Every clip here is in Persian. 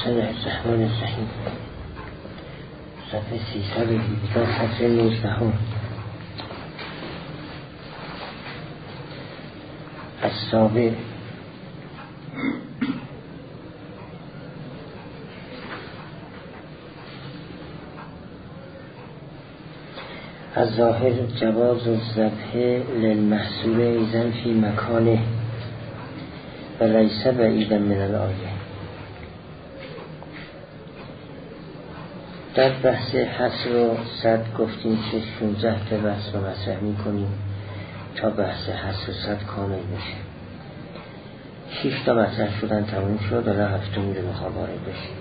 الله الرحمن الرحیم. صفحه 317 صفحه 19 السابع الظاهر جواز الذبح للمحصول ایزن فی مکانه و لیس بعیدا من الآیه. در بحث حصر و صد گفتیم که 16 تا بحث رو مطرح می‌کنیم تا بحث حصر و صد کامل بشه. 6 تا مطرح شدن تموم شد، حالا هفتمی رو می‌خوام وارد بشیم.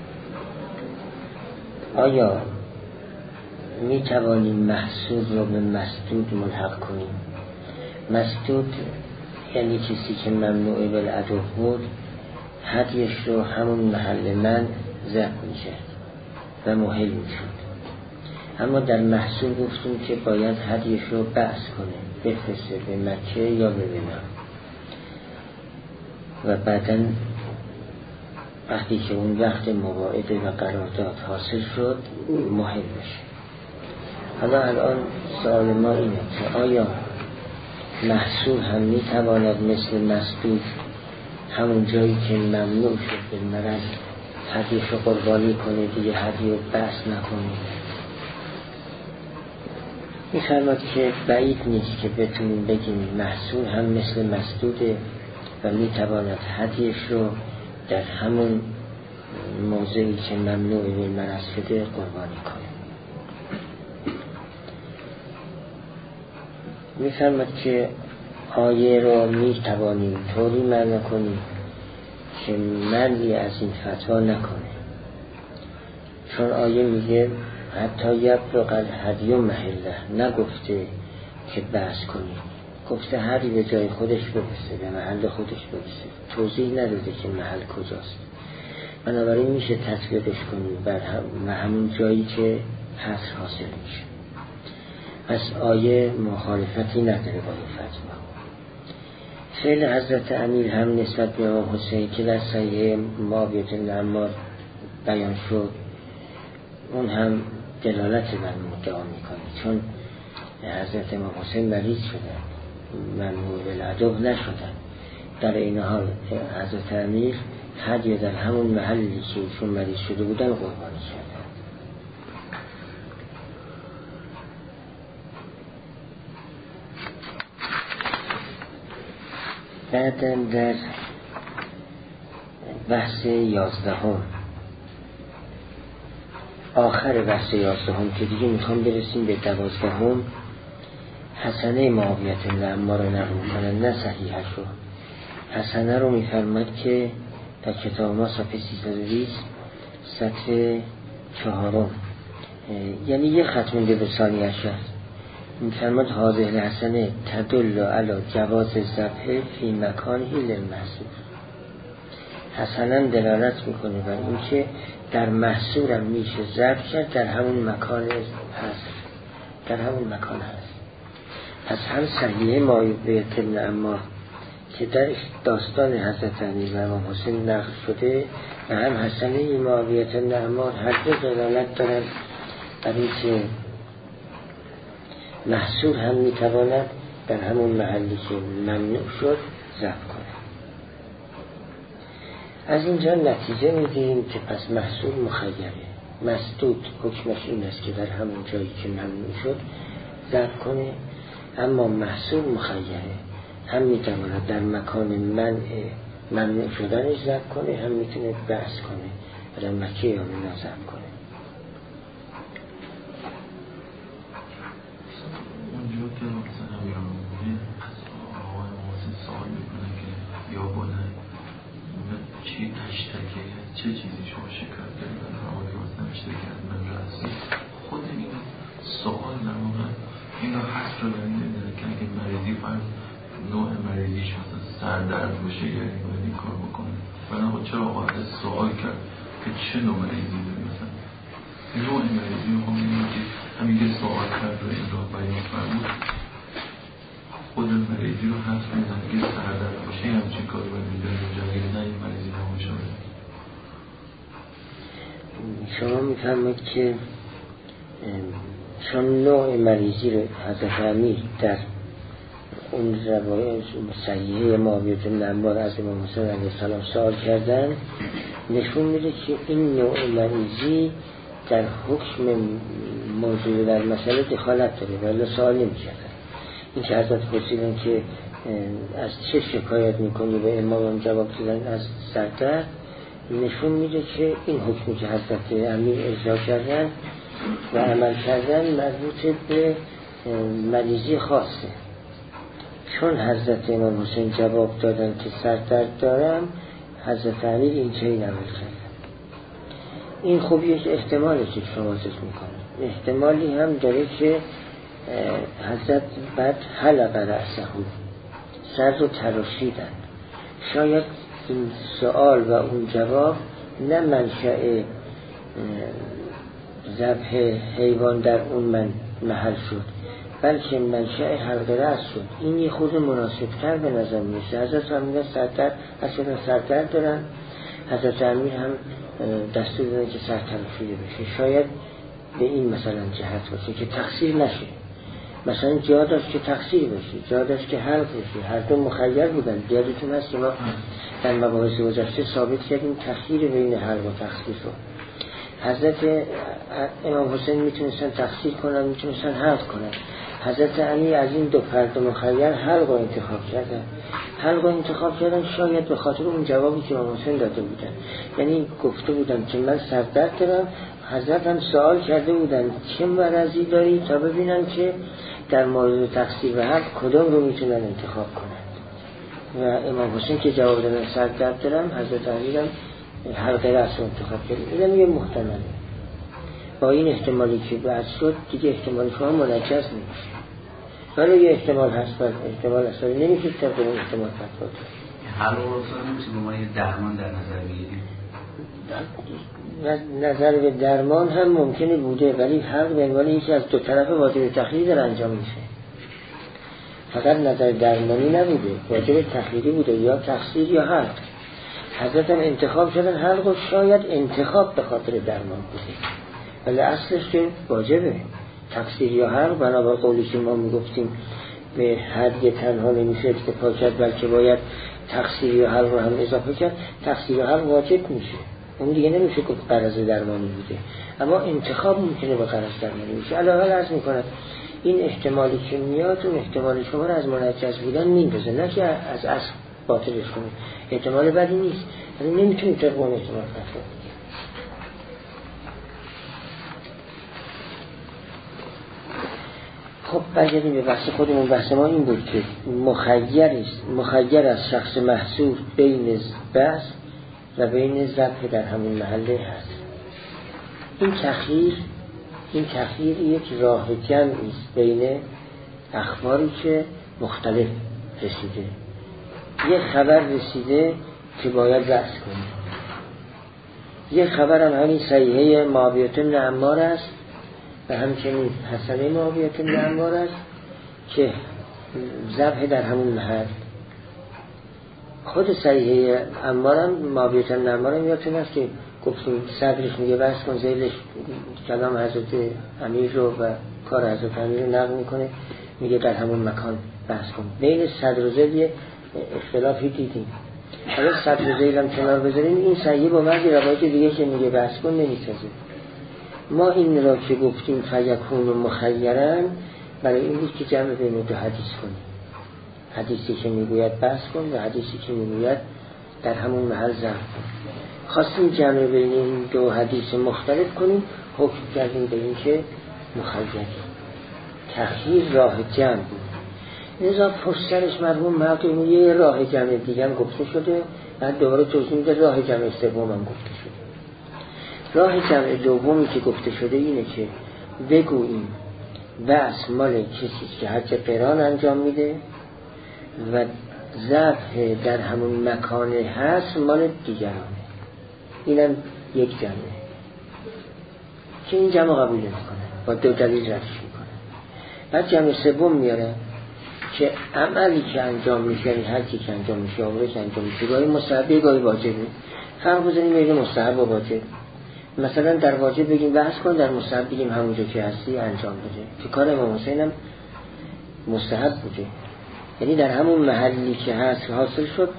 آیا می توانیم محصول رو به مسدود ملحق کنیم؟ مسدود یعنی کسی که ممنوع بالعدو بود، هدیش رو همون محل من ذبح میشه و محل میشد. اما در محصول گفتیم که باید هدیش رو بعث کنه، بفرسته به مکه یا به منا و بعداً وقتی که اون وقت مواعده و قرارداد حاصل شد محل بشه. حالا الان سوال ما اینه که آیا محصول هم میتواند مثل مسدود همون جایی که ممنوع شد به مرض هدیش رو قربانی کنه، دیگه هدیه رو بحث نکنه؟ میفرماد که بعید نیست که بتونیم بگیم محصول هم مثل مسدوده و میتواند هدیش رو در همون موضعی که ممنوع به مرض شده قربانی کنه. میفرماد که آیه رو میتوانیم طوری معنی کنیم که منعی از این فتوا نکنه، چون آیه میگه حتی یبلغ الهدی محله، نگفته که بحث کنیم، گفته هری به جای خودش برسه، به محل خودش برسه، توضیح نداده که محل کجاست. بنابراین میشه تطبیقش کنیم بر همون جایی که حصر حاصل میشه. پس آیه مخالفتی نداره با این فتوا. فعل حضرت امیر هم نسبت به امام حسین که در صحیح معاویه بن عمار بیان شد، اون هم دلالت بر مدعا میکنه، چون حضرت امام حسین مریض شدن، ممنوع بالعدو نشدن. در این حال حضرت امیر هدیه در همون محلی که چون مریض شده بودن قربانی شدن. بعداً در بحث 11 آخر بحث 11 که دیگه میخوام برسیم به 12 حسنه معاویه بن عمار رو نقل میکنن، نه صحیحش رو. حسنه رو میفرماد که در کتاب ما صفحه 320 صفحه 4 یعنی یه خط مونده به ثانیه‌اش هست. میفرماد هذه الحسنه تدل علی جواز الذبح فی مکانه للمحصول. حسنا دلالت میکنه بر اینکه در محصول هم میشه ذبح کرد، در همون مکان هست، در همون مکان هست. پس هم صحیح معاویه بن عمار که در داستان حضرت علی و امام حسین نقل شده و هم حسنه معاویه بن عمار هر دو دلالت دارن بر اینکه محصول هم میتواند در همون محلی که ممنوع شد ذبح کنه. از اینجا نتیجه میگیریم که پس محصول مخیره. مسدود حکمش این است که در همون جایی که ممنوع شد ذبح کنه، اما محصول مخیره، هم میتواند در مکان ممنوع شدنش ذبح کنه، هم میتونه بحث کنه و در مکه یا منا ذبح کنه. که مثلا بیرون از آقای محسن سوال میکنه که یا بونه چی اشتکه چه چیزی شما شکر دارید آقای محسن اشتکه از من رسی خود این سوال در موقع این رو حس رو دارید که اگه مریضی فرض نوع مریضیش مثلا سردرد باشه یا این کار بکنه بنابرای چرا آقای سوال کرد که چه نوع مریضی دارید مثلا نوع مریضی رو همین که همین که سوال کرد رو این را بیان فرمود خود مریضی رو حس میدن که سردرد باشه همچین کاری باید میدن اونجا اگر نه این مریضی نباشه شما میفرمایید که چون نوع مریضی رو حضرت امیر در اون روایت صحیحه معاویه بن عمار از امام حسین علیه السلام سوال کردن، نشون میده که این نوع مریضی در حکم موضوع در مسئله دخالت داره ولی سوال نمی‌کردن. این که حضرت پرسیدن که از چه شکایت میکنی به امام جواب دادن از سردرد، نشون میده که این حکمی که حضرت امیر اجرا کردن و عمل کردن مربوط به مریضی خاصه. چون حضرت امام حسین جواب دادن که سردرد دارم، حضرت امیر این چنین عمل کردن. این خب یک احتمالی که شما ذکر میکنه، احتمالی هم داره که حضرت بعد حلق رأسه سر رو تراشیدن. شاید این سوال و اون جواب نه منشأ ذبح حیوان در اون محل شد، بلکه منشأ حلق رأس شد. این یه خود مناسب‌تر به نظر میشه. حضرت امیر سردرد دارن، حضرت امیر هم دستور دادن که سر تراشیده بشه. شاید به این مثلا جهت باشه که تقصیر نشه. مثلا جا داشت که تقصیر بشه، جا داشت که حلق بشه. هر دو مخیر بودن. یادتون هست که ما در مباحث گذشته ثابت کردیم تخییر بین حلق و تقصیر رو. حضرت امام حسین میتونستن تقصیر کنن، میتونستن حلق کنن. حضرت علی از این دو فرد مخیر حلق رو انتخاب کردن. حلق رو انتخاب کردن شاید به خاطر اون جوابی که امام حسین داده بودن. یعنی گفته بودن که من سردرد دارم. حضرت هم سوال کرده بودن چه مرضی داری تا ببینن که در مورد تقصیر و حلق کدام رو میتونن انتخاب کنن. و امام حسین که جواب دادن سردرد دارم، حضرت علی هم حلق رأس رو انتخاب کرد. اینم یه محتمله. با این احتمالی که بعد شد دیگه احتمال شما منجز نمیشه. ولی یه احتمال هست، ولی احتمال اصلا نمیشه تا به اون احتمال فتوا داد. حلق رو نمیشه به معنی درمان در نظر بگیریم. نظر به درمان هم ممکنه بوده، ولی حلق به عنوان یکی از دو طرف واجب تخییر در انجام میشه. فقط نظر درمانی نبوده، واجب تخییری بوده، یا تقصیر یا حلق. حضرت هم انتخاب شدن حلق و شاید انتخاب به خاطر درمان بوده، ولی اصلش که واجبه. تقصیر یا حلق بنابر قولی که ما میگفتیم به حد تنها نمیشه اکتفا کرد، بلکه باید تقصیر یا حلق رو هم اضافه کرد. تقصیر یا حلق واجب میشه، اون دیگه نمیشه که غرض درمانی بوده، اما انتخاب ممکنه به غرض درمانی میشه. علاوه عرض میکنم این احتمالی که میاد اون احتمال شما رو از منجز بودن میندازه، نه که از اصل باطلش کنه. احتمال بدی نیست، ولی نمیتونید طبق اون احتمال فتوا بدید. خب برگردیم به بحث خودمون. بحث ما این بود که مخیر از شخص محصور بین بحث و بین ذبح در همین محله هست. این تخییر یک راه جمعی است بین اخباری که مختلف رسیده. یک خبر رسیده که باید رأس کنیم، یک خبر هم همین صحیحه معاویه بن عمار است و همچنین حسنه معاویه بن عمار است که ذبح در همون محل. خود صحیحه عمارم معاویه بن عمارم یادتون است که گفتیم صدرش میگه بس کن، ذیلش کلام حضرت امیر رو و کار حضرت امیر رو نقل میکنه، میگه در همون مکان بحث کن. بین صدر و ذیل اختلافی دیدیم. حالا صدر و ذیل هم کنار بذاریم، این صحیحه با بعضی روایت دیگه که میگه بحث کن نمیسازه. ما این را که گفتیم فیکون و مخیرن برای این بود که جمع بین دو حدیث کنیم، حدیثی که میگوید بحث کن و حدیثی که میگوید در همون محل ذبح کن. خواستیم جمع بین این دو حدیث مختلف کنیم، حکم کردیم به این که مخیر. تخییر راه جمع بود. لذا پشترش مرحوم مقدونی یه راه جمع دیگه هم گفته شده، بعد دوباره توضیح میده راه جمع سوم هم گفته شده. راه جمع دومی که گفته شده اینه که بگوییم بس مال کسی که حج قران انجام میده و ذبح در همون مکان هست مال دیگرانه. اینم یک جمعه که این جمع قبول نمیکنه، با دو دلیل ردش میکنه. بعد جمع سوم میاره که عملی که انجام میشه، یعنی حجی که انجام میشه، عمره که انجام میشه، گاهی مستحبه گاهی واجبه. فرق بزنیم بین مستحب و واجب. مثلا در واجب بگیم بحث کن، در مستحب بگیم همونجا که هستی انجام بده. که کار امام حسین هم مستحب بوده، یعنی در همون محلی که هست حاصل شد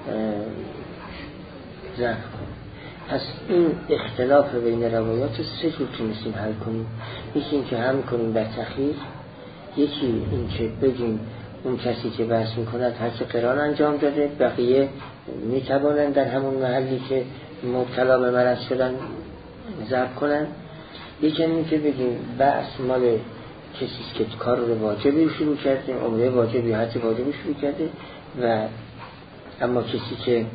ذبح کن. پس این اختلاف بین روایات سه جور تونستیم حل کنیم. یکی این که هم کنیم در تخییر، یکی این که بگیم اون کسی که بحث میکند هر چه قران انجام داده، بقیه میتوانند در همون محلی که مبتلا به مرض شدن ذبح کنن. یکی این که بگیم بحث مال کسی که کار رو واجبی شروع کرده، عمره واجبی حج واجبی شروع کرده، و اما کسی که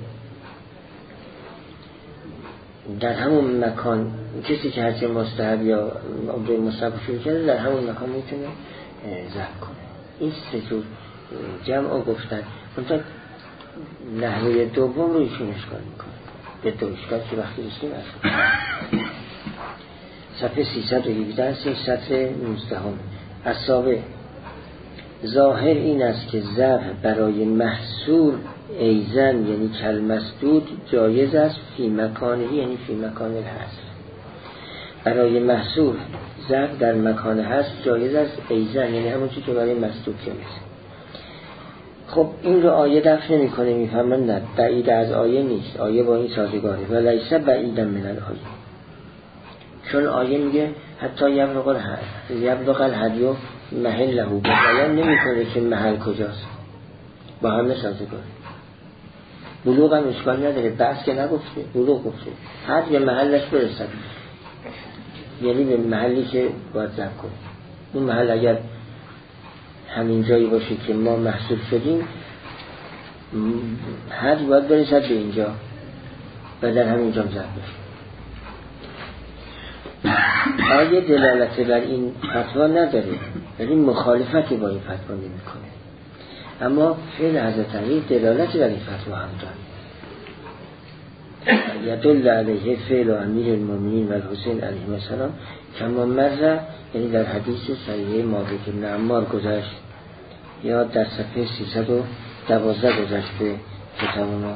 در همون مکان، کسی که حج مستحب یا عمره مستحب شروع کرده در همون مکان میتونه ذبح کنه. این سه جور جمع گفتن. منتها نحوه دوم رو ایشون اشکال میکنه، به دو اشکال که وقتی رسیم اشکال. صفحه 317 سطر 19. السابع، ظاهر این است که ذبح برای محصور ایزن یعنی کلمسدود جایز است فی مکانه، یعنی فی مکان الحصر. برای محصور ذبح در مکان هست جایز است ایزن، یعنی همون چیزی که برای مسدود جایز. خب این رو آیه دفع نمی کنه، میفهمن نه بعید از آیه نیست، آیه با این سازگاره و لیس بعیدا من الآیه، چون آیه میگه حتی یبلغ الهدی محله، بیان نمی کنه که محل کجاست، با همه سازگاره. بلوغ هم اشکال نداره، بحث که نگفته، بلوغ گفته، حد به محلش برسد، یعنی به محلی که باید ذبح کنه. اون محل اگر همین جایی باشه که ما محصول شدیم، حد باید برسد به اینجا و در همینجا ذبح بشه. آیه دلالت بر این فتوا نداره، ولی مخالفتی با این فتوا نمی کنه. اما فعل حضرت علی دلالت بر این فتوا هم داره. یدل علیه فعل امیر المؤمنین و الحسین علیه السلام کما مر، یعنی در حدیث صحیح مالک بن عمار گذشت، یا در صفحه 312 گذشته کتاب ما.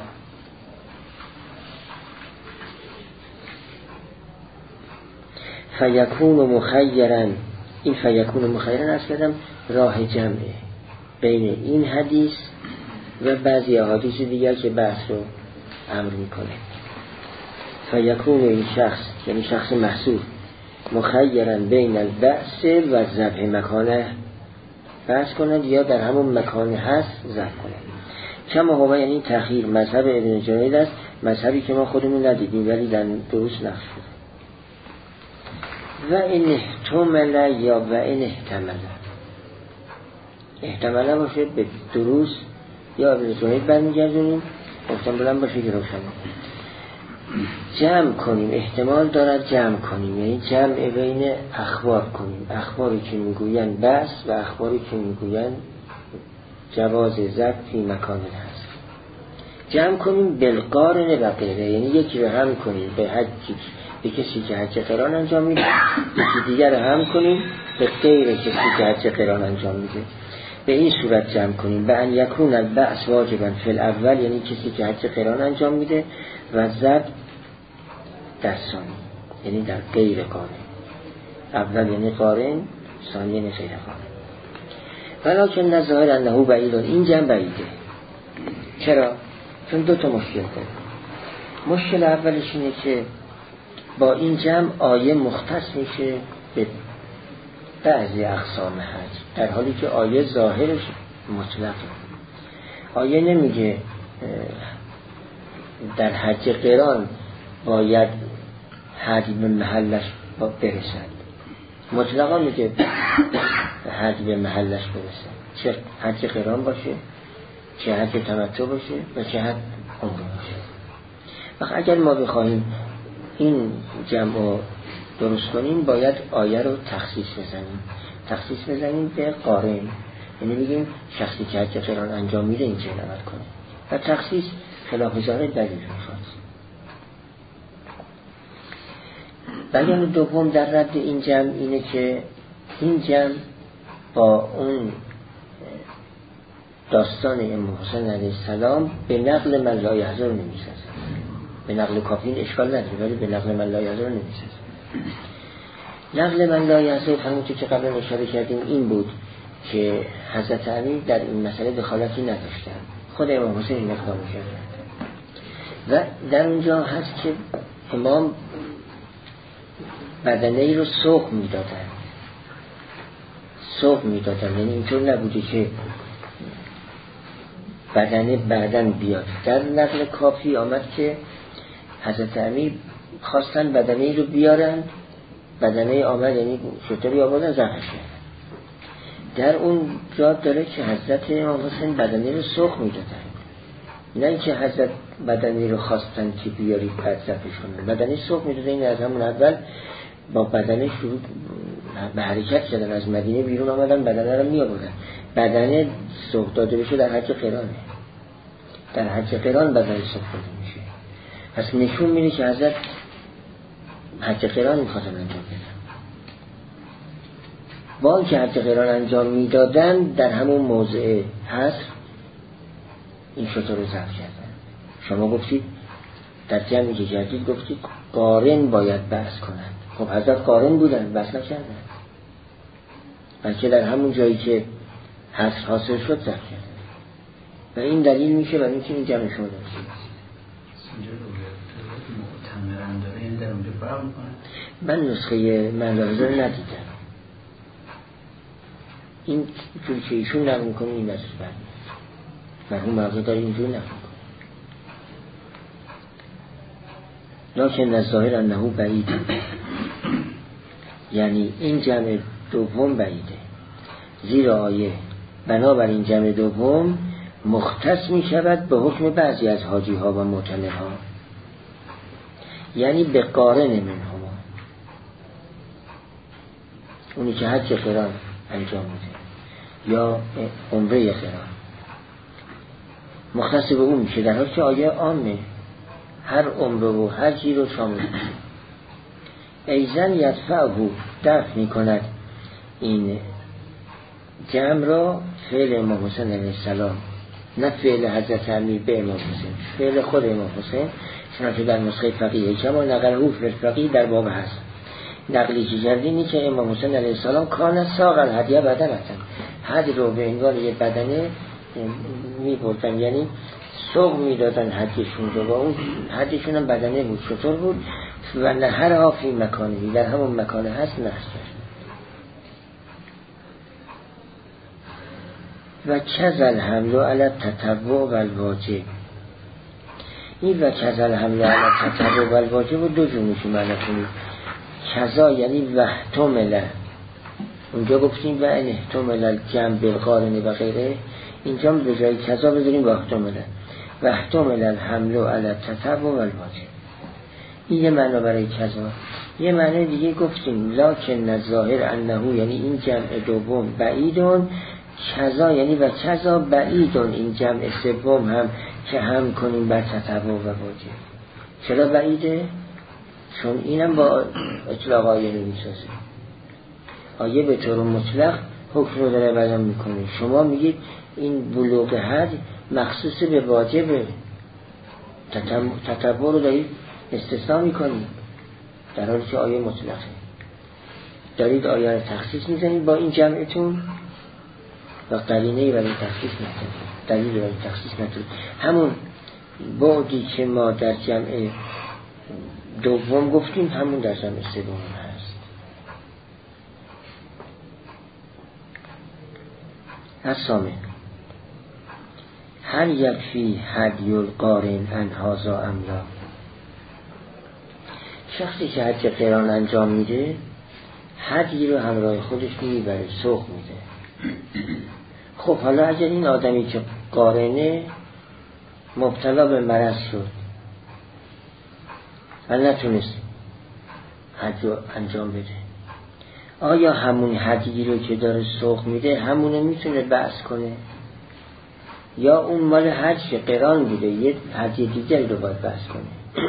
فیکون مخیرن، این فیکون مخیرن از کردم راه جمعه بین این حدیث و بعضی احادیث دیگر که بحث رو امر میکنه. فیکون این شخص یعنی شخص محصول مخیرن بین البعث و ذبح مکانه، بحث کنند یا در همون مکان هست ذبح کنند. کما هو یعنی تأخیر مذهب ابن جنید است، مذهبی که ما خودمون ندیدیم ولی در درست نقش شده. و این احتمل یا و این احتمل باشه به درست یا ابن جنید برمیگردونیم، احتمال باشه که روشن جمع کنیم، احتمال دارد جمع کنیم، یعنی جمع بین اخبار کنیم، اخباری که میگوین بس و اخباری که میگوین جواز ذبح فی مکان هست. جمع کنیم بالقارن و غیره، یعنی یکی رو هم کنیم به حجی به کسی که حج قران انجام میده، یکی دیگر رو هم کنیم به غیر کسی که حج قران انجام میده. به این صورت جمع کنیم به ان یکون البعث واجبا فی الاول، یعنی کسی که حج قران انجام میده، و ذبح در ثانی یعنی در غیر قارن، اول یعنی قارن، ثانی یعنی غیر قارن. ولکن نظاهر انه بعید، این جمع بعیده. چرا؟ چون دو تا مشکل داره. مشکل اولش اینه که با این جمع آیه مختص میشه به بعضی اقسام حج، در حالی که آیه ظاهرش مطلقه. آیه نمیگه در حج قران باید حج به محلش برسد، مطلقا میگه حج به محلش برسد، چه حج قران باشه، چه حج تمتع باشه و چه حج عمره باشه. وقت اگر ما بخواهیم این جمع رو درست کنیم باید آیه رو تخصیص بزنیم به قارن، یعنی بگیم شخصی که حج قران انجام میده این چه عمل کنه، و تخصیص خلاف ظاهر دلیل میخواد. بیان دوم در رد این جمع اینه که این جمع با اون داستان امام حسین علیه السلام به نقل من لا یحزن نمیسازه. به نقل کافی اشکال نداره، ولی به نقل من لا یضر نمیشه. نقل من لا یضر همونطور که قبلا اشاره کردیم این بود که حضرت علی در این مسئله دخالتی نداشتن، خود امام حسین این اقدام کردن و در اونجا هست که امام بدنه ای رو سوق میدادن، یعنی اینطور نبوده که بدنه بعدن بیاد. در نقل کافی آمد که حضرت علی خواستن بدنه ای رو بیارن، بدنه آمد یعنی شطوری آوردن زخمش کردن. در اون جا داره که حضرت امام حسین بدنه رو سوق میدادن، نه اینکه حضرت بدنه رو خواستن که بیارید بعد زخمش کنن. بدنه سوق میدادن، این از همون اول با بدنه شروع به حرکت کردن، از مدینه بیرون آمدن بدنه رو می آوردن. بدنه سوق داده بشه در حج قرانه، در حج قران بدنه سوق داده میشه. پس نشون میده که حضرت حج قران میخواستن انجام بدن. با اینکه حج قران انجام میدادن در همون موضع هست این شطور رو ضبط کردن. شما گفتید در جمعی که کردید گفتید قارن باید بحث کنند. خب حضرت قارن بودن، بحث نکردن، بلکه در همون جایی که حصر حاصل شد ضبط کردن و این دلیل میشه برای اینکه این جمع شما داشته من نسخه منظره رو ندیدم. این جوری که ایشون نقل میکنه این نظر مرحوم مغزه داره اینجور نقل میکنه. لکن الظاهر انه بعید، یعنی این جمع دوم بعیده، زیرا آیه بنابر این جمع دوم مختص می شود به حکم بعضی از حاجی ها و معتمر ها، یعنی به قارن منهما، اونی که حج قران انجام میده یا عمره قران مختص به اون میشه، در حالی که آیه عامه هر عمره و حجی رو شامل میشه. ایزن یدفعه دفع میکند این جمع را فعل امام حسین علیه السلام، نه فعل حضرت علی به امام حسین، فعل خود امام حسین، چنانچه در نسخه فقیه کما نقل او فقیه در باب هست. نقلی که کردینی که امام حسین علیه السلام کان ساق الهدیه بدنتن، حج رو به عنوان یه بدنه میبردن، یعنی سوق میدادن حجشون رو، و اون حجشون هم بدنه بود. چطور بود؟ و نهرها فی مکانی، در همون مکانه هست نحس کرد. و کذل حمل علی تطوع و الواجب، این و کذل حمل علی تطوع و الواجب رو دو جور میشه معنی کنید. کذا یعنی وحتمل، اونجا گفتیم و ان احتمل الجمع بالقارن و غیره، اینجا به جای کذا بذاریم وحتمل الحمل علی تطوع و الواجب. این یه معنی برای کذا. یه معنی دیگه گفتیم لکن الظاهر انه، یعنی این جمع دوم بعیدون، کذا یعنی و کذا بعیدون، این جمع سوم هم که هم کنیم بر تطوع و واجب. چرا بعیده؟ چون اینم با اطلاق آیه نمیسازه. آیه به طور مطلق حکم رو داره بیان میکنه، شما میگید این بلوغ حد مخصوص به واجبه، تطوع رو دارید استثناء میکنید، در حالی که آیه مطلقه. دارید آیه رو تخصیص میزنید با این جمعتون و قرینه‌ای برای تخصیص ندارید، دلیل برای تخصیص ندارید. همون بعدی که ما در جمع دوم گفتیم همون در جمع سوم هست. الثامن هل یکفی هدی القارن ان هذا ام لا؟ شخصی که حج قران انجام میده هدی رو همراه خودش میبره، سوق میده. خب حالا اگر این آدمی که قارنه مبتلا به مرض شد و نتونست حج رو انجام بده، آیا همون هدی رو که داره سوق میده همونه میتونه بحث کنه، یا اون مال حج قران بوده یه هدی دیگر رو باید بحث کنه؟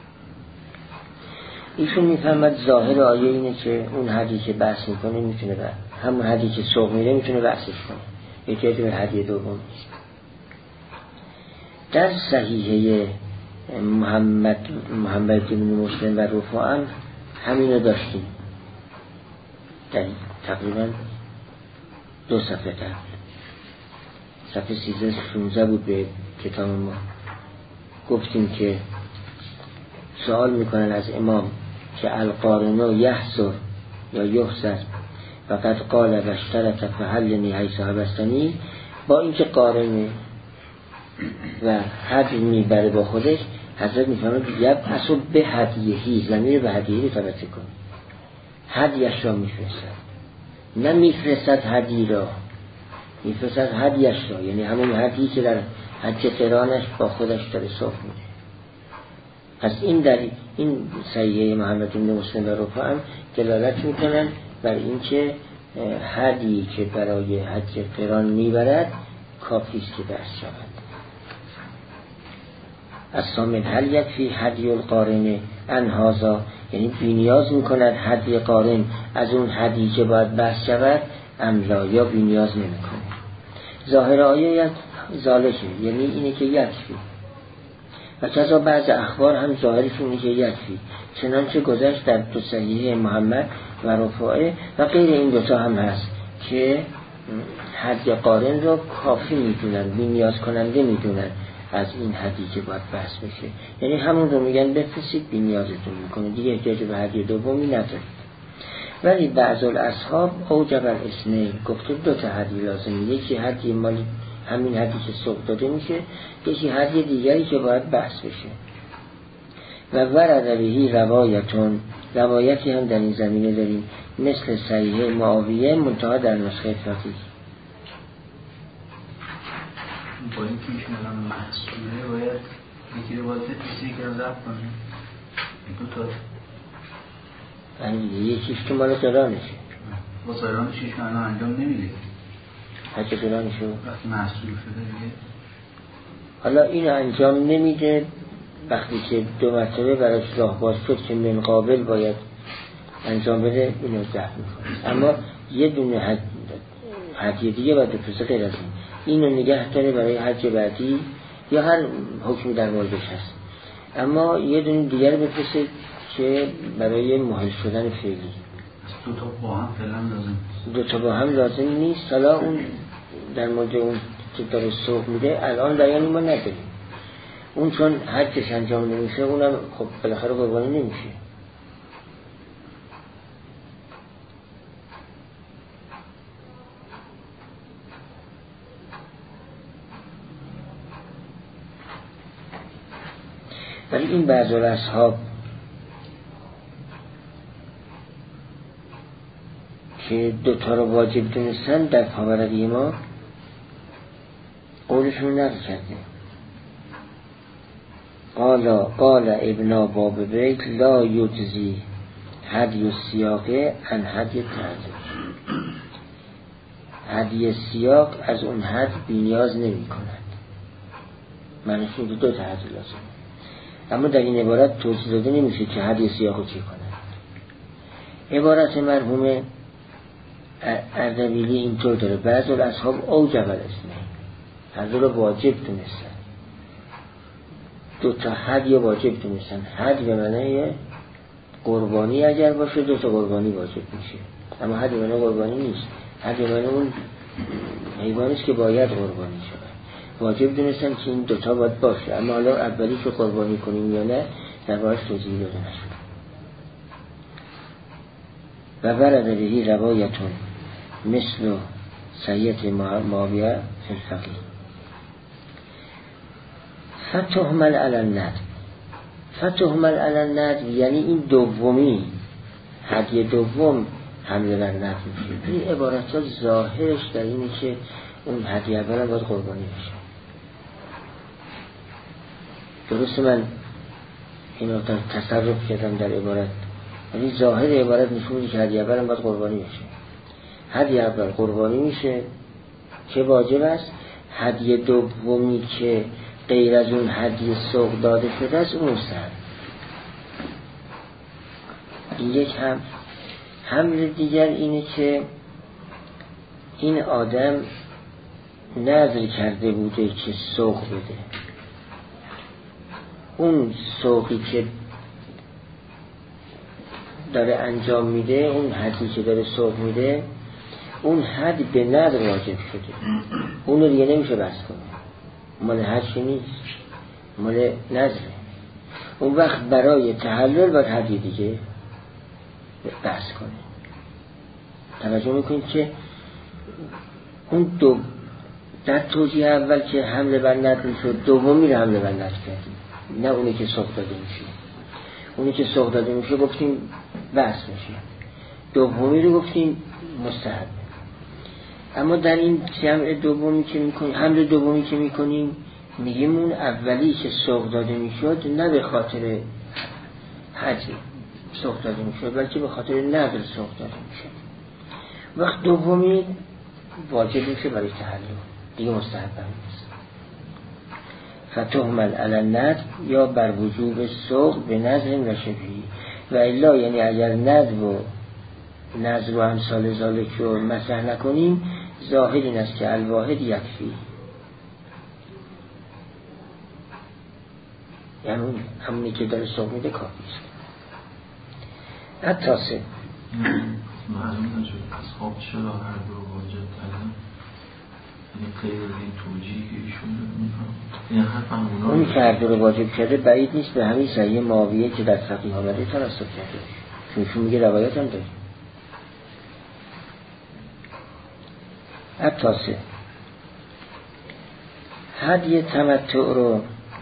ایشون میفهمد ظاهر آیه اینه که اون هدی که بحث میکنه میتونه همون هدی که سوق میده میتونه بحثش کنه، یکی به هدی دوم. در صحیحه محمد بن مسلم و رفاع هم همینو داشتیم در تقریبا 2 صفحه قبل، صفحه 13-16 بود به کتاب ما. گفتیم که سوال میکنن از امام که القارنو یحصر یا یحصر و قد قال و اشترط فحلنی حیث حبستنی، با اینکه قارنه و حد میبره با خودش، حضرت میفرماید یبعث به هدیهی، ضمیر به هدیهی توجه کن، هدیش را میفرستد، نه میفرستد هدی را، میفرستد هدیش را، یعنی همون هدیی که در حج قرانش با خودش داره صاف میده. پس این در این صحیحه محمد بن مسلم و رفاع هم دلالت میکنن بر اینکه هدیی که برای حج قران میبرد کافی است که دست شود. از سامن هل یکفی هدی القارن انهازا، یعنی بینیاز میکند هدی قارن از اون هدی که باید بحث شود املا، یا بینیاز نمیکنه. ظاهر آیه ذالکه، یعنی اینه که یکفی، و کذا بعض اخبار هم ظاهرشون اینه که یکفی، چنانچه گذشت در 2 صحیحه محمد و رفاعه و غیر این دوتا هم هست که حد قارن رو کافی میدونن، بینیاز کننده میدونن از این حدی که باید بحث بشه، یعنی همون رو میگن بفرستید بینیازتون میکنه، دیگه احتیاج به هدی دومی نداره. ولی بعض الاصحاب اوجب الاثنین، گفته 2 تا هدی لازمه، یکی هدی مالی همین هدی که سوق داده میشه، یکی هدی دیگری که باید بحث بشه. و ورد بهی روایتون، روایتی هم در این زمینه داریم مثل صحیح معاویه منتها در نسخه فقیه. با این که ایشون الان محصوله باید یکی رو باید کسی که رو ضبط کنه 2 تا یکیش که مال قرانشه، با قرانش ایشون الان انجام نمیده، حج قرانشو وقتی محصول شده دیگه حالا اینو انجام نمیده وقتی که 2 مرتبه براش راه باز شد که من قابل باید انجام بده، اینو ضبط میکنه. اما یه دونه هدیه دیگه باید بپرسه غیر از اینو نگه داره برای حج بعدی یا هر حکمی در موردش هست، اما یه دونه دیگر بپرسه که برای مهل شدن فعلی. 2 تا با هم فعلا لازم، 2 تا با هم لازم نیست. حالا اون در مورد اون که داره سوق میده الان بیانی ما نداریم، اون چون حجش انجام نمیشه اونم خب بالاخره قربانی نمیشه. ولی این بعض اصحاب که 2 تا رو واجب دونستن در پاورقی ما قولشون نقل کرده. قال ابن باب بیت لا یجزی هدی السیاقه عن هدی التعزیق، هدی سیاق از اون حد بینیاز نمی کند، معنیش اینه 2 تا هدی لازم. اما در این عبارت توضیح داده نمیشه که هدی سیاق رو چی کند. عبارت مرحوم اردبیلی اینطور داره بعض اصحاب اوجب الاثنین، هر دو رو واجب دونستن، 2 تا هدی واجب دونستن. هدی به معنی قربانی اگر باشه 2 تا قربانی واجب میشه، اما هدی به معنی قربانی نیست، هدی به معنی اون حیوانیست که باید قربانی شود. واجب دونستن که این 2 تا باید باشه، اما حالا اولی که قربانی کنیم یا نه در باش توضیح داده نشد. و ورد بهی روایتون مثل سید معاویه فی الفقیه. فتحمل علی الندب، فتحمل علی الندب یعنی این دومی هدیه دوم حمله بر ندب میشه. این عبارت ها ظاهرش در اینه که اون هدیه اول باید قربانی بشه. درسته من اینو تصرف کردم در عبارت، ولی ظاهر عبارت نشون میده که هدیه اول باید قربانی بشه. هدیه اول قربانی میشه که واجب است، هدیه دومی که غیر از اون هدیه سوق داده شده است اون سر. این یک حمل دیگر اینه که این آدم نذر کرده بوده که سوق بده، اون سوقی که داره انجام میده، اون حدی که داره سوق میده، اون حد به نظر واجب شده، اون رو دیگه نمیشه بس کنه، مال حدی نیست، مال نظره. اون وقت برای تحلل باید حدی دیگه بس کنه. توجه میکنید که اون دو در توجیه اول که حمله بر ند میشد، دومی رو حمله بر ند کردیم، نه اونی که سوق داده میشه. اونی که سوق داده میشه گفتیم بس میشه، دومی رو گفتیم مستحب. اما در این جمع دومی که میکنیم، حمله دومی که میکنیم، میگیم اون اولی که سوق داده میشد نه به خاطر حج سوق داده میشد، بلکه به خاطر نظر سوق داده میشد. وقت دومی واجب میشه برای تحلل، دیگه مستحب نیست. فتحمل علی الندب، یا بر وجوب سوق به نظر و شبهی. و الا یعنی اگر نظر و امثال ذالک رو مطرح نکنیم، ظاهر این است که الواحد یکفی، یعنی همونی که داره سوق میده کافی است. التاسع، معلوم نشد اصحاب چرا هر دو واجب کردن، یعنی غیر از این توجیه که ایشون میکنم، اون که هر دو رو واجب کرده بعید نیست به همین صحیح معاویه که در فقیه آمده تناسب کرده، چون ایشون میگه روایت هم داره. التاسع، هدی تمتع رو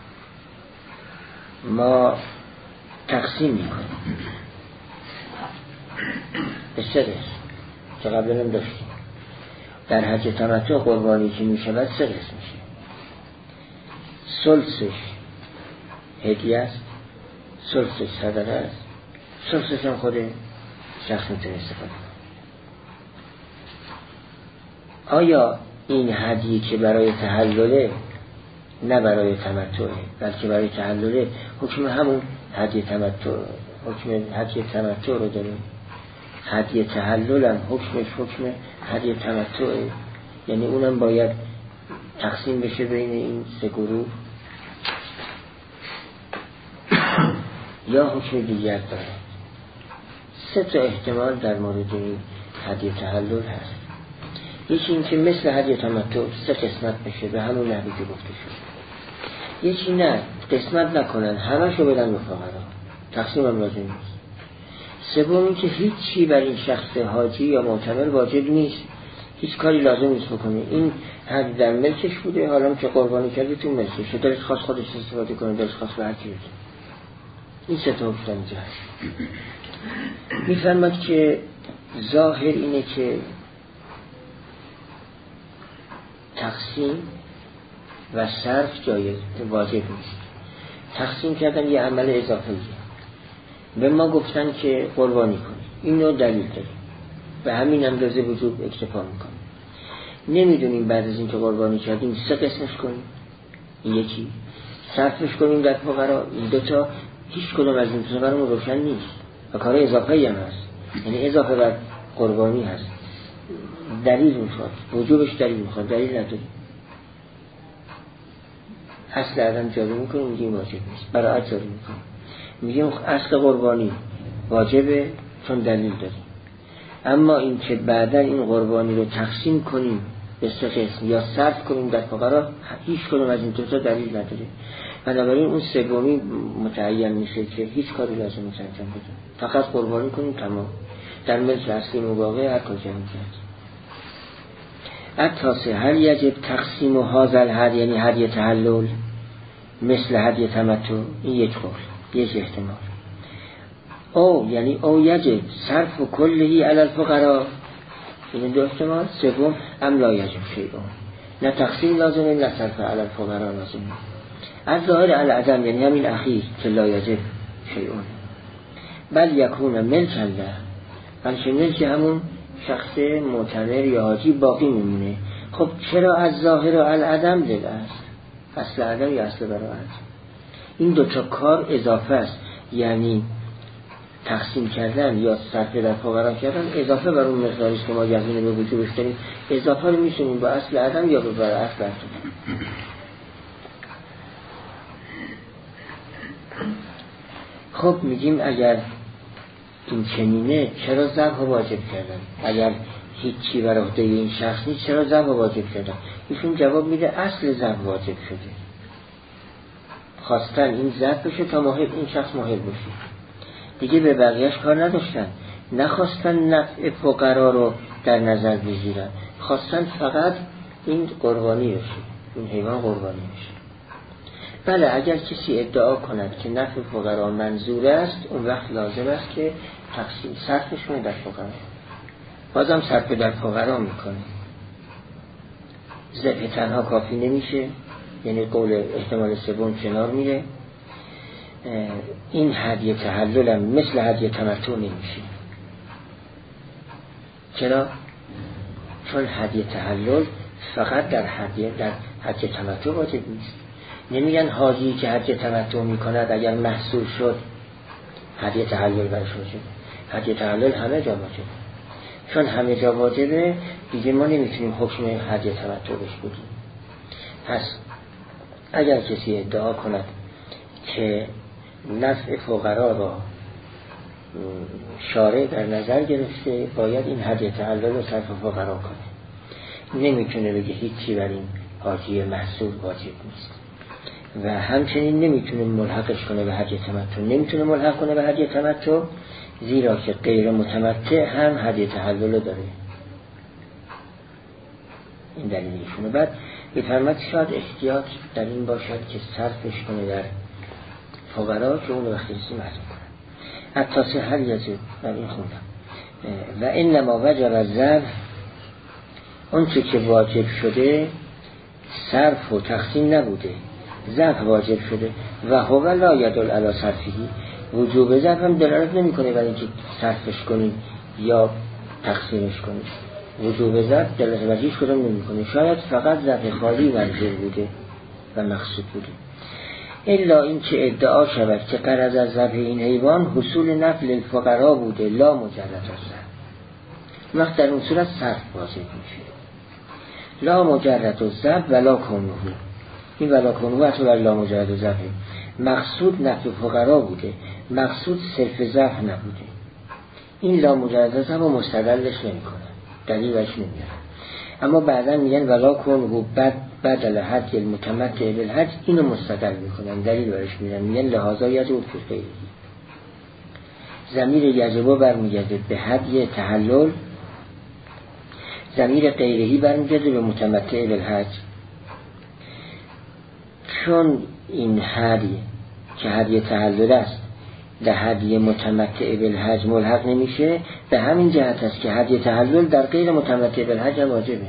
ما تقسیم میکنیم به سه قسم که قبلا هم داشتیم. در حج تمتع قربانی که میشود سه قسم میشه. ثلثش هدیه است، ثلثش صدقه است، ثلثش هم خود شخص میتونه استفاده کنه. آیا این هدیه که برای تحلله نه برای تمتعه بلکه برای تحلله، حکم همون هدیه تمتع، حکم هدیه تمتع رو داریم. هدیه تحلل هم حکمش حکم هدیه تمتعه، یعنی اونم باید تقسیم بشه بین این سه گروه، یا حکم دیگر داره. سه تا احتمال در مورد این هدیه تحلل هست. یکی این که مثل هدیه تمتع سه قسمت بشه به همون نحوی که گفته شد. یکی نه، قسمت نکنن، همه شو بدن به فقرا، تقسیم هم لازم نیست. سوم این که هیچی بر این شخص حاجی یا معتمر واجب نیست، هیچ کاری لازم نیست بکنه. این هدیه در ملکش بوده، حالا که قربانی کرده تو ملکش، دلش خواست خودش استفاده کنه، دلش خواست به هر کی بده. این سه تا حکم اینجا هست. میفرماد که ظاهر اینه که تقسیم و صرف جایز واجب نیست. تقسیم کردن یه عمل اضافه‌ایه. به ما گفتن که قربانی کنی، اینو دلیل داریم، به همین اندازه وجوب اکتفا میکنیم. نمیدونیم بعد از این که قربانی کردیم سه قسمش کنیم، یکی صرفش کنیم در فقرا، این دوتا هیچ کدوم از این دوتا برامون روشن نیست و کار اضافه‌ای هم هست، یعنی اضافه بر قربانی هست. دلیل میخواد، وجوبش دلیل میخواد، دلیل نداریم. اصل عدم جاری میکنیم، میگیم واجب نیست، برای جاری میکنیم، میگیم اصل قربانی واجبه چون دلیل داریم. اما این که بعدا این قربانی رو تقسیم کنیم به سه قسم یا صرف کنیم در فقرا، هیچ کدوم از این دو تا دلیل نداره. بنابراین اون سومی متعین میشه که هیچ کاری لازم نیست انجام بدیم، فقط قربانی کنیم تمام، در ملک اصلی مواقع هر کجا میگه. التاسع، هل یجب تقسیم و هازل هر، یعنی هدیه تحلل مثل هدیه تمتع؟ این یک قول، یک احتمال. او یعنی او یجب صرف و کلهی علی الفقراء، این دو احتمال. سوم ام لا یجب شیئون، نه تقسیم لازمه نه صرف علی الفقراء لازمه. از ظاهر العدم یعنی همین اخیر که لا یجب شیئون، بل یکون ملک الله، بلکه ملک همون شخص معتمر یا حاجی باقی میمونه. خب چرا از ظاهر العدم دل است؟ اصل عدم یا اصل براعت؟ این دوتا کار اضافه است، یعنی تقسیم کردن یا صرف در فقرا کردن اضافه بر اون مقداریش که ما یقین به وجودش داریم، اضافه رو میشونیم با اصل عدم یا به براعت برسونیم. خب میگیم اگر این چنینه چرا ذبح واجب کردن؟ اگر هیچی بر عهده این شخص نیست چرا ذبح واجب کردن؟ ایشون جواب میده اصل ذبح واجب شده، خواستن این ذبح بشه تا این شخص ماهر بشه، دیگه به بقیهش کار نداشتن، نخواستن نفع فقرا رو در نظر بگیرن، خواستن فقط این قربانی بشه، این حیوان قربانی بشه. بله اگر کسی ادعا کند که نفع فقرا منظور است، اون وقت لازم است که تقسیم صرفش کنه در فقرا، بازم صرف در فقرا میکنه. ذبح تنها کافی نمیشه، یعنی قول احتمال سوم کنار میره. این هدیه تحلل هم مثل هدیه تمتع نمیشه. چرا؟ چون هدیه تحلل فقط در هدیه تمتع واجب نیست. نمیگن حاجی که هدیه تمتع میکند اگر محصول شد هدیه تحلل برش واجبه. هدیه تحلل همه جا واجبه، چون همه جا واجبه دیگه ما نمیتونیم حکم هدیه تمتع بهش بدیم. پس اگر کسی ادعا کند که نفع فقرا را شارع در نظر گرفته، باید این هدیه تحلل رو صرف فقرا کنه، نمیتونه بگه هیچی بر این حاجی محصول واجب نیست. و همچنین نمیتونه ملحقش کنه به هدیه تمتع، نمیتونه ملحق کنه به هدیه تمتع، زیرا که غیر متمتع هم هدیه تحلل داره. این دلیلشونه. بعد بفرمد شاید احتیاط در این باشد که صرفش کنه در فقرا که اون وقتی رسیم عرض کنه. التاسع هل یجب، در این خوندم و انما وجب الذبح، اون که واجب شده صرف و تقسیم نبوده، ذبح واجب شده. و هو لا یدل علی صرفه، وجوب ذبح هم دلالت نمیکنه برای اینکه صرفش کنیم یا تقسیمش کنیم. وجوب ذبح دلالت وجیش کدام نمیکنه، شاید فقط ذبح خالی منظور بوده و مقصود بوده. الا این که ادعا شود که غرض از ذبح این حیوان حصول نفع للفقرا بوده لا مجرد الذبح، وقت در اون صورت صرف واجب میشه. لا مجرد الذبح ولا کونه، این ولا کونه اصلا لا مجرد الذبح، مقصود نفع فقرا بوده، مقصود صرف ذبح نبوده. این لا مجرد الذبح و مستدلش نمیکنه، دلیلش نمیاره. اما بعدا میگن ولا کونه بدل هدی المتمتع بالحج، اینو مستدل میکنن، دلیل برش میرن، میگن لحاظا یجب فی غیره. ضمیر یجب برمیگرده به هدی تحلل، ضمیر غیرهی برمیگرده به متمتع بالحج. چون این هدی که هدی تحلل است به هدی متمتع بالحج ملحق نمیشه، به همین جهت است که هدی تحلل در غیر متمتع بالحج واجبه،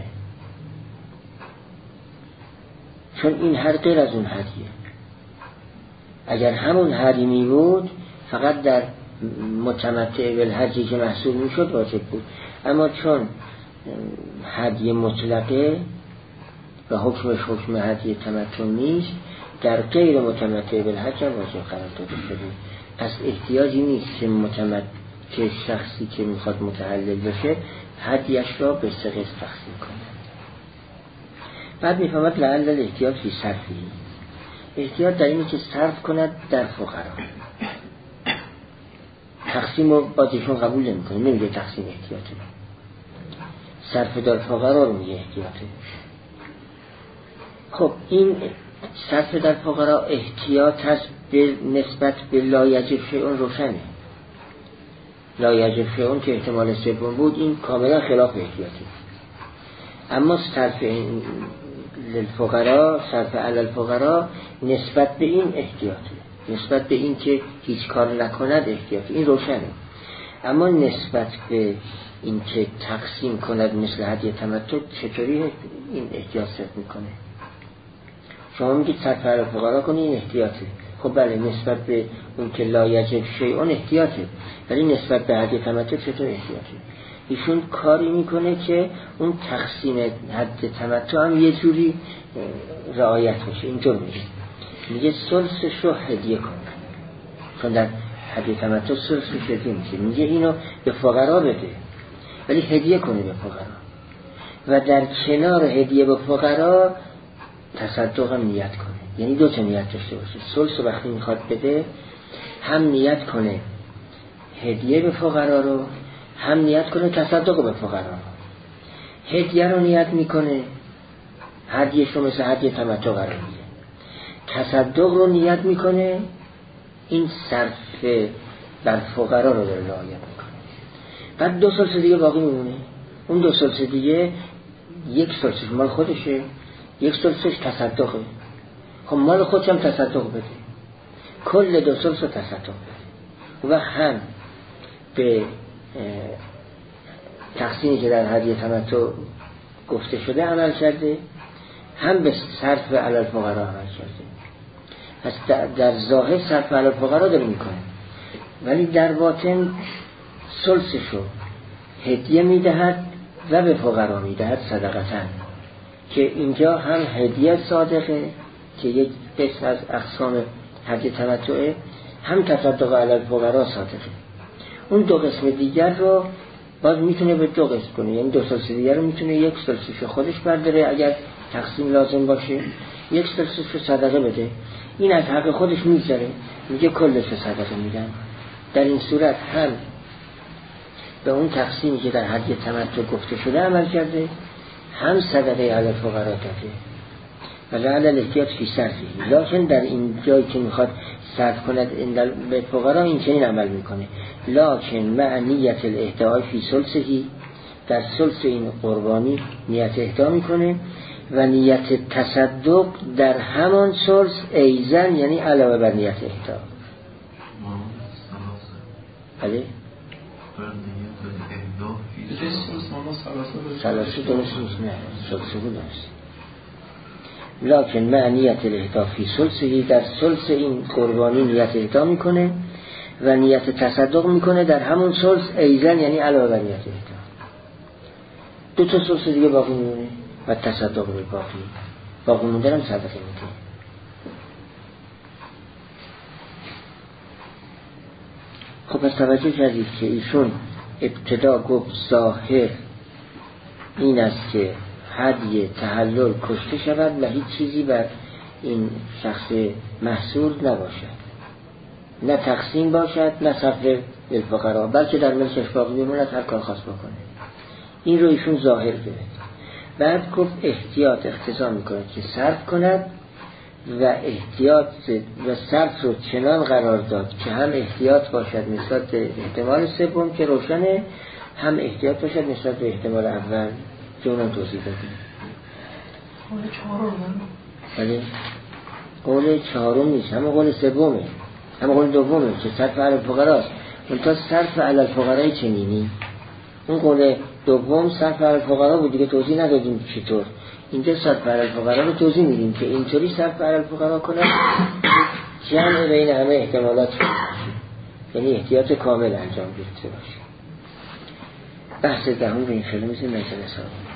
چون این هر غیر از اون هدیه. اگر همون هدی می بود فقط در متمتع بالحجی که محصول می شد واجب بود، اما چون هدیه مطلقه و حکمش حکم هدیه تمتع نیست، در غیر متمتع بالحج واجب قرار داده شده. پس احتیاجی نیست که شخصی که میخواد متحلل بشه هدیهش را به سه قسم تقسیم کنه. بعد میفهمد لعل الاحتیاط فی صرفی، احتیاط در اینه که صرف کند در فقرا. تقسیم رو بازیشون قبول نمی کنه، نمیگه تقسیم احتیاطه، صرف در فقرا رو میگه احتیاطه. خب این صرف در فقرا احتیاط هست به نسبت به لا یجب شیئون روشنه. لا یجب شیئون که احتمال سوم بود، این کاملا خلاف احتیاطه. اما صرف للفقرا، صرف علی الفقرا نسبت به این احتیاطه، نسبت به این که هیچ کار نکند احتیاطه، این روشنه. اما نسبت به این که تقسیم کند مثل هدیه تمتع چطوری این احتیاط صرف میکنه؟ شما میگید صرف علی الفقرا کنی، این احتیاطه. خب بله، نسبت به اون که لا یجب شیئون احتیاطه، ولی نسبت به هدیه تمتع چطور احتیاطه؟ ایشون کاری میکنه که اون تقسیم حد تمتع هم یه جوری رعایت میشه. اینجور میگه ثلثش رو هدیه کن، چون در هدیه تمتع ثلثش هدیه میشه. میگه اینو به فقرا بده ولی هدیه کنه به فقرا، و در کنار هدیه به فقرا تصدق هم نیت کنه. یعنی دو تا نیت داشته باشه. ثلث وقتی میخواد بده هم نیت کنه هدیه به فقرا رو، هم نیت کنه تصدق به فقرا رو. هدیه رو نیت میکنه، هدیه‌ش رو مثل هدیه تمتع قرار میده. تصدق رو نیت میکنه، این صرف بر فقرا رو داره رعایت میکنه. بعد 2 ثلث دیگه باقی میمونه. اون 2 ثلث دیگه 1 ثلثش مال خودشه، 1 ثلثش تصدقه. خب مال خودش هم تصدق بده، کل 2 ثلث رو تصدق بده. و هم به تقسیمی که در هدیه تمتع گفته شده عمل کرده، هم به صرف علی الفقرا عمل کرده. پس در ظاهر صرف علی الفقرا داره میکنه، ولی در باطن ثلثشو هدیه میدهد و به فقرا میدهد صدقتاً، که اینجا هم هدیه صادقه که یک قسم از اقسام هدیه تمتعه، هم تصدق علی الفقرا صادقه. اون 2 قسم دیگر رو باز میتونه به 2 قسم کنه، یعنی 2 ثلث دیگر رو میتونه 1 ثلثش خودش برداره اگر تقسیم لازم باشه، 1 ثلثش رو صدقه بده. این از حق خودش میذاره، میگه کلش رو صدقه میدن. در این صورت هم به اون تقسیمی که در هدیه تمتع گفته شده عمل کرده، هم صدقه علی الفقرا داده. ولعل الاحتیاط فی صرفی، لکن در این جایی که میخواد صرف کند به فقرا این چنین عمل میکنه. لکن مع نیت الاهداء فی ثلثهی، در ثلث این قربانی نیت اهدا میکنه، و نیت تصدق در همان ثلث ایزن، یعنی علاوه بر نیت اهدا. بله؟ ثلاثه درست نیست، نه ثلثه بود درست. لکن معنیت الاهدا فی ثلثهی، در ثلث این قربانی نیت اهدا میکنه و نیت تصدق میکنه در همون ثلث ایزن، یعنی علاوه بر نیت اهدا. 2 تا ثلث دیگه باقی میمونه و تصدق به باقی مونده هم صدقه میده. خب پس توجه کردید که ایشون ابتدا گفت ظاهر این است که هدیه تحلل کشته شود و هیچ چیزی بر این شخص محصول نباشد، نه تقسیم باشد نه صرف للفقرا، بلکه در ملکش باقی بماند، هر کار خواست بکنه. این رو ایشون ظاهر گرفت. بعد گفت احتیاط اقتضا میکنه که صرف کند و احتیاط و صرف رو چنان قرار داد که هم احتیاط باشد نسبت به احتمال سوم که روشنه، هم احتیاط باشد نسبت به احتمال اول که اونم توضیح دادیم. قول 4 ولی قول 4 نیست، همه قول سومه، همه قول دومه که صرف علی الفقراست. اون تا صرف علی الفقرای چنینی، اون قول دوم صرف علی الفقرا بود دیگه، توضیح ندادیم چطور. اینجا صرف علی الفقرا رو توضیح میدیم که اینطوری صرف علی الفقرا کنن جمع بین همه احتمالات، یعنی احتیاط کامل انجام گرفته باشه. بحث دهم به این خیلی میزیم.